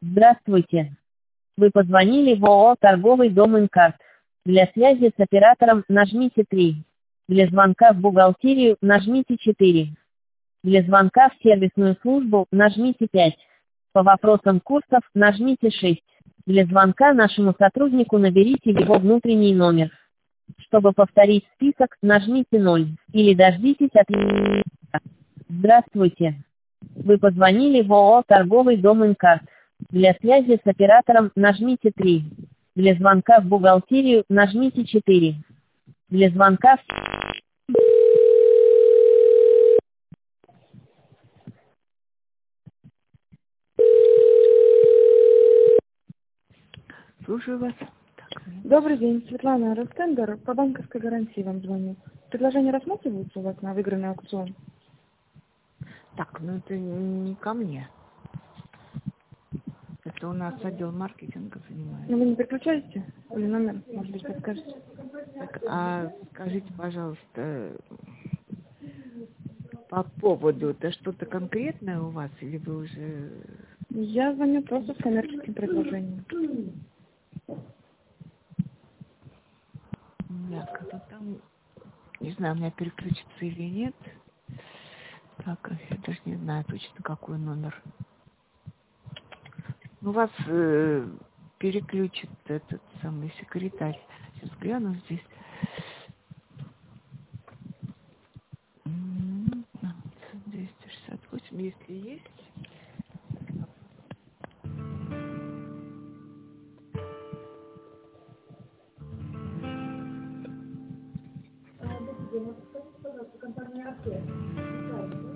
Здравствуйте. Вы позвонили в ООО «Торговый дом Инкарт». Для связи с оператором нажмите 3. Для звонка в бухгалтерию нажмите 4. Для звонка в сервисную службу нажмите 5. По вопросам курсов нажмите 6. Для звонка нашему сотруднику наберите его внутренний номер. Чтобы повторить список, нажмите 0. Или дождитесь от... Здравствуйте. Вы позвонили в ООО «Торговый дом Инкарт». Для связи с оператором нажмите 3. Для звонка в бухгалтерию нажмите 4. Для звонка в... Слушаю вас. Добрый день, Светлана Ростендер, по банковской гарантии вам звоню. Предложение рассматривается у вас на выигранный аукцион? Так, ну это не ко мне. Это у нас отдел маркетинга занимается. Ну вы не переключаете? Или номер, может быть, подскажете? Так, а скажите, пожалуйста, по поводу, это что-то конкретное у вас, или вы уже... Я звоню просто с коммерческим предложением. Нет, как-то там, не знаю, у меня переключится или нет. Так, я даже не знаю точно, какой номер. Ну, вас переключит этот самый секретарь. Сейчас гляну здесь. 268, если есть. Компания «Арте».